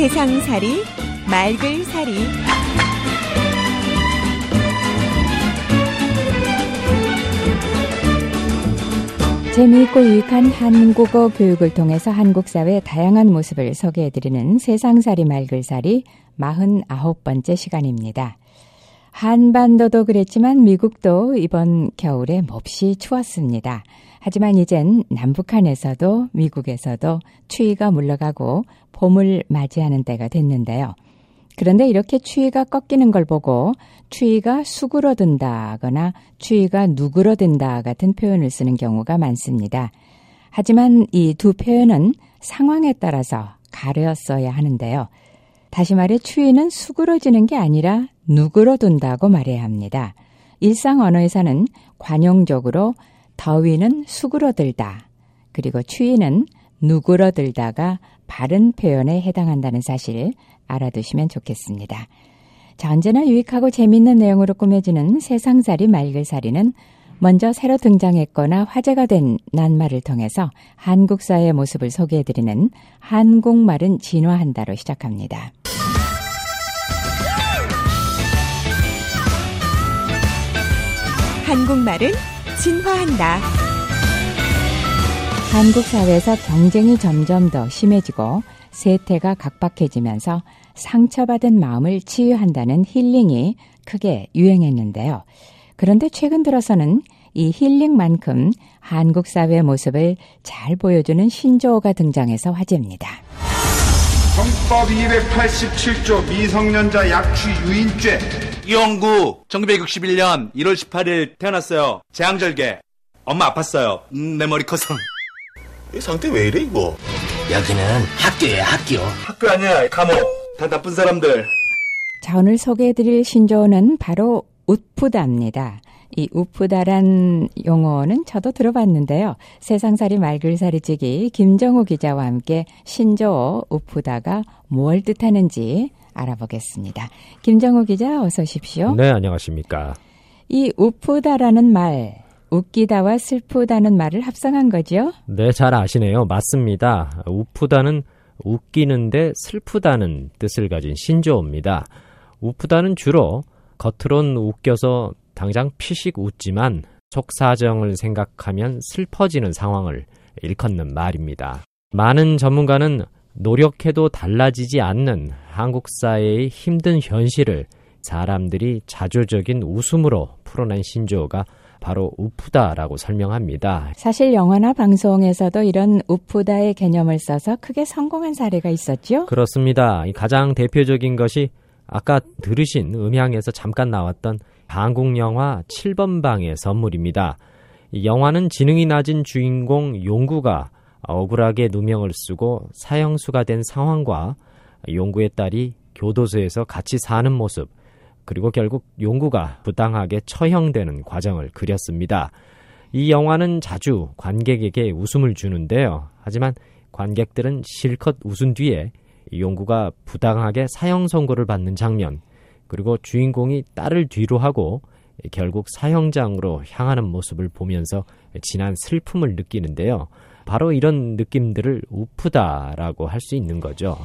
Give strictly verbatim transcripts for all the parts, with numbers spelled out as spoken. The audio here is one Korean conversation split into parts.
세상살이 말글살이 재미있고 유익한 한국어 교육을 통해서 한국 사회의 다양한 모습을 소개해드리는 세상살이 말글살이 마흔아홉 번째 시간입니다. 한반도도 그랬지만 미국도 이번 겨울에 몹시 추웠습니다. 하지만 이젠 남북한에서도 미국에서도 추위가 물러가고 봄을 맞이하는 때가 됐는데요. 그런데 이렇게 추위가 꺾이는 걸 보고 추위가 수그러든다거나 추위가 누그러든다 같은 표현을 쓰는 경우가 많습니다. 하지만 이 두 표현은 상황에 따라서 가려 써야 하는데요. 다시 말해 추위는 수그러지는 게 아니라 누그러든다고 말해야 합니다. 일상 언어에서는 관용적으로 더위는 수그러들다, 그리고 추위는 누그러들다가 바른 표현에 해당한다는 사실 알아두시면 좋겠습니다. 자, 언제나 유익하고 재미있는 내용으로 꾸며지는 세상살이 말글살이는 먼저 새로 등장했거나 화제가 된 낱말을 통해서 한국 사회의 모습을 소개해드리는 한국말은 진화한다로 시작합니다. 한국말은 진화한다. 한국 사회에서 경쟁이 점점 더 심해지고 세태가 각박해지면서 상처받은 마음을 치유한다는 힐링이 크게 유행했는데요. 그런데 최근 들어서는 이 힐링만큼 한국 사회의 모습을 잘 보여주는 신조어가 등장해서 화제입니다. 헌법 이백팔십칠 조 미성년자 약취 유인죄. 이영구 천구백육십일 년 일월 십팔일 태어났어요. 재앙절개. 엄마 아팠어요. 음, 내 머리 커서. 이 상태 왜 이래 이거? 여기는 학교야 학교. 학교 아니야 감옥. 다 나쁜 사람들. 자, 오늘 소개해드릴 신조어는 바로 웃프다입니다. 이 웃프다란 용어는 저도 들어봤는데요. 세상살이 말글살이찌기 김정우 기자와 함께 신조어 웃프다가 뭘 뜻하는지 알아보겠습니다. 김정우 기자 어서 오십시오. 네, 안녕하십니까. 이 웃프다라는 말, 웃기다와 슬프다는 말을 합성한 거죠? 네, 잘 아시네요. 맞습니다. 웃프다는 웃기는데 슬프다는 뜻을 가진 신조어입니다. 웃프다는 주로 겉으론 웃겨서 당장 피식 웃지만 속사정을 생각하면 슬퍼지는 상황을 일컫는 말입니다. 많은 전문가는 노력해도 달라지지 않는 한국 사회의 힘든 현실을 사람들이 자조적인 웃음으로 풀어낸 신조어가 바로 웃프다라고 설명합니다. 사실 영화나 방송에서도 이런 웃프다의 개념을 써서 크게 성공한 사례가 있었죠? 그렇습니다. 가장 대표적인 것이 아까 들으신 음향에서 잠깐 나왔던 한국 영화 칠 번 방의 선물입니다. 이 영화는 지능이 낮은 주인공 용구가 억울하게 누명을 쓰고 사형수가 된 상황과 용구의 딸이 교도소에서 같이 사는 모습, 그리고 결국 용구가 부당하게 처형되는 과정을 그렸습니다. 이 영화는 자주 관객에게 웃음을 주는데요. 하지만 관객들은 실컷 웃은 뒤에 용구가 부당하게 사형 선고를 받는 장면, 그리고 주인공이 딸을 뒤로 하고 결국 사형장으로 향하는 모습을 보면서 진한 슬픔을 느끼는데요. 바로 이런 느낌들을 웃프다라고 할 수 있는 거죠.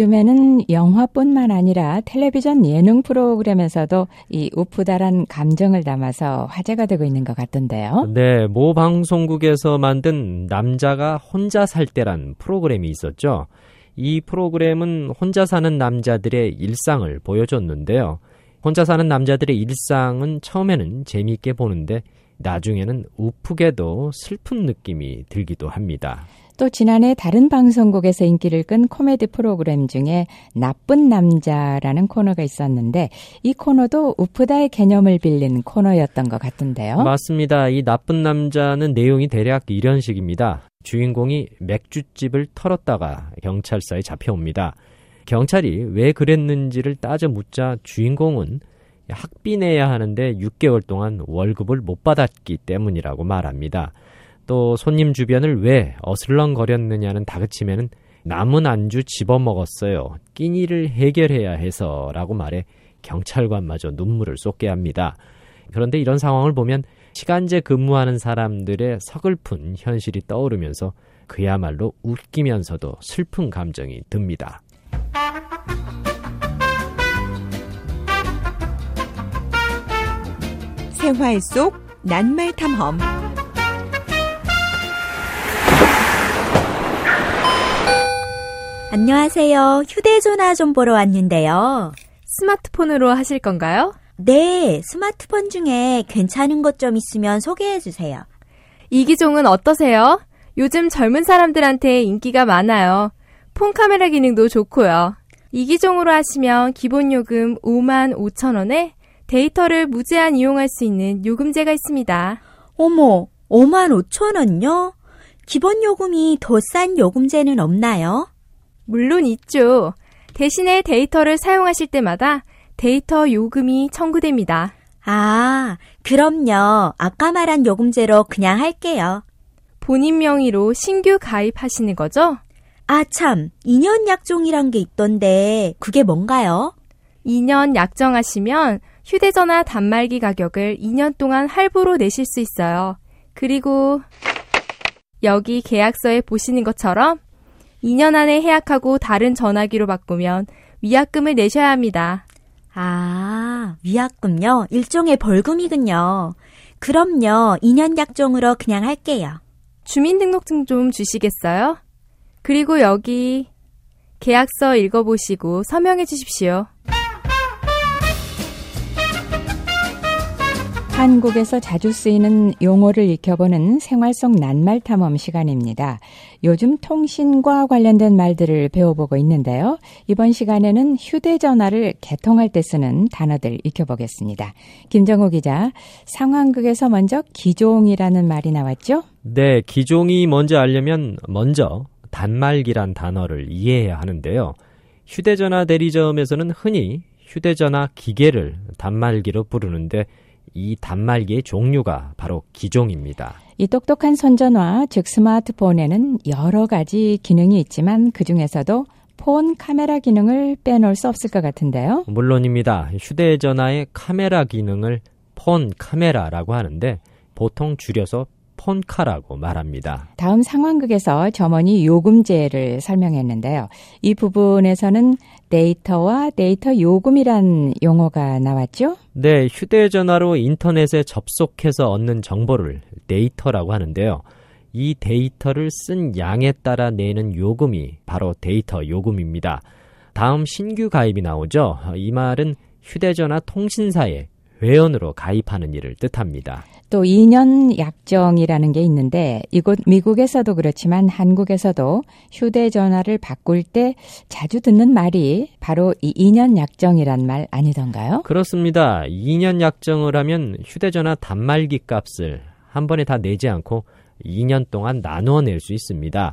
요즘에는 영화뿐만 아니라 텔레비전 예능 프로그램에서도 이 웃프다란 감정을 담아서 화제가 되고 있는 것 같던데요. 네, 모 방송국에서 만든 남자가 혼자 살 때란 프로그램이 있었죠. 이 프로그램은 혼자 사는 남자들의 일상을 보여줬는데요. 혼자 사는 남자들의 일상은 처음에는 재미있게 보는데 나중에는 우프게도 슬픈 느낌이 들기도 합니다. 또 지난해 다른 방송국에서 인기를 끈 코미디 프로그램 중에 나쁜 남자라는 코너가 있었는데 이 코너도 우프다의 개념을 빌린 코너였던 것 같은데요. 맞습니다. 이 나쁜 남자는 내용이 대략 이런 식입니다. 주인공이 맥주집을 털었다가 경찰서에 잡혀옵니다. 경찰이 왜 그랬는지를 따져 묻자 주인공은 학비 내야 하는데 육 개월 동안 월급을 못 받았기 때문이라고 말합니다. 또 손님 주변을 왜 어슬렁거렸느냐는 다그치면은 남은 안주 집어먹었어요. 끼니를 해결해야 해서라고 말해 경찰관마저 눈물을 쏟게 합니다. 그런데 이런 상황을 보면 시간제 근무하는 사람들의 서글픈 현실이 떠오르면서 그야말로 웃기면서도 슬픈 감정이 듭니다. 생활 속 낱말 탐험. 안녕하세요. 휴대전화 좀 보러 왔는데요. 스마트폰으로 하실 건가요? 네, 스마트폰 중에 괜찮은 것 좀 있으면 소개해 주세요. 이 기종은 어떠세요? 요즘 젊은 사람들한테 인기가 많아요. 폰 카메라 기능도 좋고요. 이 기종으로 하시면 기본 요금 오만 오천 원에 데이터를 무제한 이용할 수 있는 요금제가 있습니다. 어머, 오만 오천 원요? 기본 요금이 더 싼 요금제는 없나요? 물론 있죠. 대신에 데이터를 사용하실 때마다 데이터 요금이 청구됩니다. 아, 그럼요. 아까 말한 요금제로 그냥 할게요. 본인 명의로 신규 가입하시는 거죠? 아, 참. 이 년 약정이란 게 있던데 그게 뭔가요? 이 년 약정하시면 휴대전화 단말기 가격을 이 년 동안 할부로 내실 수 있어요. 그리고 여기 계약서에 보시는 것처럼 이 년 안에 해약하고 다른 전화기로 바꾸면 위약금을 내셔야 합니다. 아, 위약금요? 일종의 벌금이군요. 그럼요. 이 년 약정으로 그냥 할게요. 주민등록증 좀 주시겠어요? 그리고 여기 계약서 읽어보시고 서명해 주십시오. 한국에서 자주 쓰이는 용어를 익혀보는 생활 속 낱말 탐험 시간입니다. 요즘 통신과 관련된 말들을 배워보고 있는데요. 이번 시간에는 휴대전화를 개통할 때 쓰는 단어들 익혀보겠습니다. 김정우 기자, 상황극에서 먼저 기종이라는 말이 나왔죠? 네, 기종이 뭔지 알려면 먼저 단말기란 단어를 이해해야 하는데요. 휴대전화 대리점에서는 흔히 휴대전화 기계를 단말기로 부르는데 이 단말기의 종류가 바로 기종입니다. 이 똑똑한 손전화, 즉 스마트폰에는 여러 가지 기능이 있지만 그중에서도 폰 카메라 기능을 빼놓을 수 없을 것 같은데요. 물론입니다. 휴대전화의 카메라 기능을 폰 카메라라고 하는데 보통 줄여서 폰카라고 말합니다. 다음 상황극에서 점원이 요금제를 설명했는데요. 이 부분에서는 데이터와 데이터 요금이란 용어가 나왔죠? 네, 휴대전화로 인터넷에 접속해서 얻는 정보를 데이터라고 하는데요. 이 데이터를 쓴 양에 따라 내는 요금이 바로 데이터 요금입니다. 다음 신규 가입이 나오죠. 이 말은 휴대전화 통신사에 회원으로 가입하는 일을 뜻합니다. 또 이 년 약정이라는 게 있는데 이곳 미국에서도 그렇지만 한국에서도 휴대전화를 바꿀 때 자주 듣는 말이 바로 이 이 년 약정이란 말 아니던가요? 그렇습니다. 이 년 약정을 하면 휴대전화 단말기 값을 한 번에 다 내지 않고 이 년 동안 나누어 낼 수 있습니다.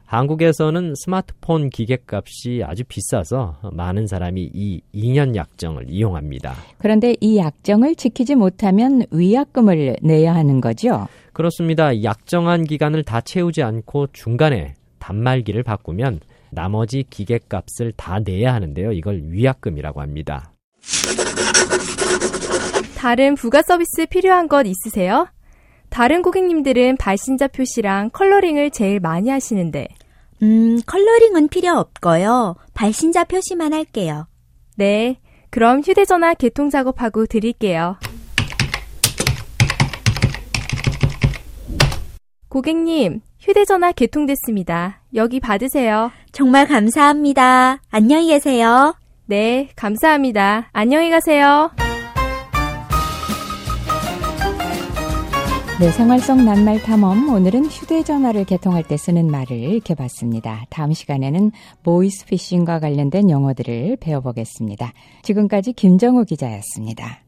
한국에서는 스마트폰 기계값이 아주 비싸서 많은 사람이 이 이 년 약정을 이용합니다. 그런데 이 약정을 지키지 못하면 위약금을 내야 하는 거죠? 그렇습니다. 약정한 기간을 다 채우지 않고 중간에 단말기를 바꾸면 나머지 기계값을 다 내야 하는데요. 이걸 위약금이라고 합니다. 다른 부가 서비스 필요한 것 있으세요? 다른 고객님들은 발신자 표시랑 컬러링을 제일 많이 하시는데 음, 컬러링은 필요 없고요. 발신자 표시만 할게요. 네, 그럼 휴대전화 개통 작업하고 드릴게요. 고객님, 휴대전화 개통됐습니다. 여기 받으세요. 정말 감사합니다. 안녕히 계세요. 네, 감사합니다. 안녕히 가세요. 네, 생활 속 낱말 탐험. 오늘은 휴대전화를 개통할 때 쓰는 말을 익혀봤습니다. 다음 시간에는 보이스피싱과 관련된 용어들을 배워보겠습니다. 지금까지 김정우 기자였습니다.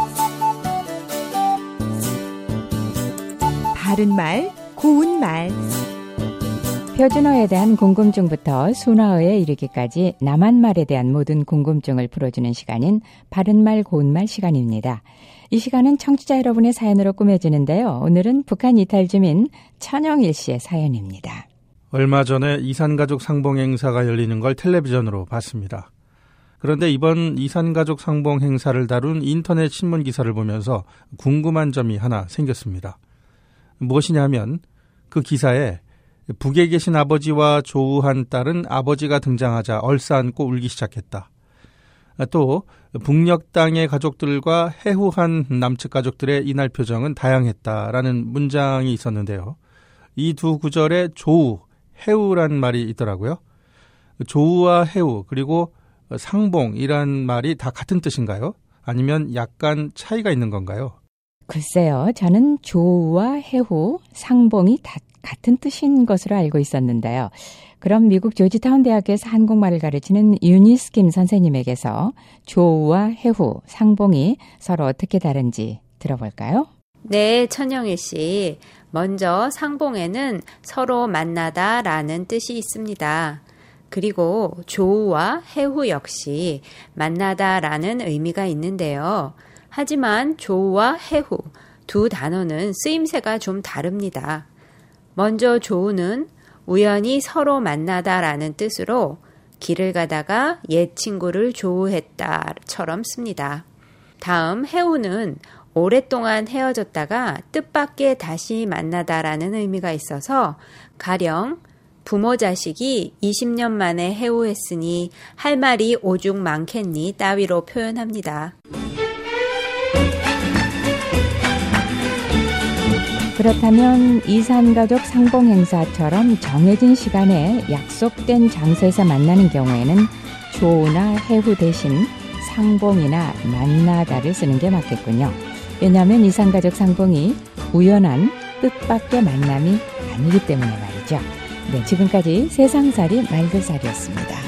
바른 말, 고운 말. 표준어에 대한 궁금증부터 순화어에 이르기까지 남한말에 대한 모든 궁금증을 풀어주는 시간인 바른말 고운말 시간입니다. 이 시간은 청취자 여러분의 사연으로 꾸며지는데요. 오늘은 북한 이탈 주민 천영일 씨의 사연입니다. 얼마 전에 이산가족 상봉 행사가 열리는 걸 텔레비전으로 봤습니다. 그런데 이번 이산가족 상봉 행사를 다룬 인터넷 신문 기사를 보면서 궁금한 점이 하나 생겼습니다. 무엇이냐면 그 기사에 북에 계신 아버지와 조우한 딸은 아버지가 등장하자 얼싸안고 울기 시작했다. 또 북녘 땅의 가족들과 해후한 남측 가족들의 이날 표정은 다양했다라는 문장이 있었는데요. 이 두 구절에 조우, 해우란 말이 있더라고요. 조우와 해우 그리고 상봉이란 말이 다 같은 뜻인가요? 아니면 약간 차이가 있는 건가요? 글쎄요. 저는 조우와 해후, 상봉이 다 같은 뜻인 것으로 알고 있었는데요. 그럼 미국 조지타운 대학에서 한국말을 가르치는 유니스 김 선생님에게서 조우와 해후, 상봉이 서로 어떻게 다른지 들어볼까요? 네, 천영일 씨. 먼저 상봉에는 서로 만나다라는 뜻이 있습니다. 그리고 조우와 해후 역시 만나다라는 의미가 있는데요. 하지만 조우와 해후 두 단어는 쓰임새가 좀 다릅니다. 먼저 조우는 우연히 서로 만나다라는 뜻으로 길을 가다가 옛 친구를 조우했다처럼 씁니다. 다음 해우는 오랫동안 헤어졌다가 뜻밖의 다시 만나다라는 의미가 있어서 가령 부모 자식이 이십 년 만에 해우했으니 할 말이 오죽 많겠니 따위로 표현합니다. 그렇다면 이산가족 상봉행사처럼 정해진 시간에 약속된 장소에서 만나는 경우에는 조우나 해후 대신 상봉이나 만나다를 쓰는 게 맞겠군요. 왜냐하면 이산가족 상봉이 우연한 뜻밖의 만남이 아니기 때문에 말이죠. 네, 지금까지 세상살이 말글살이었습니다.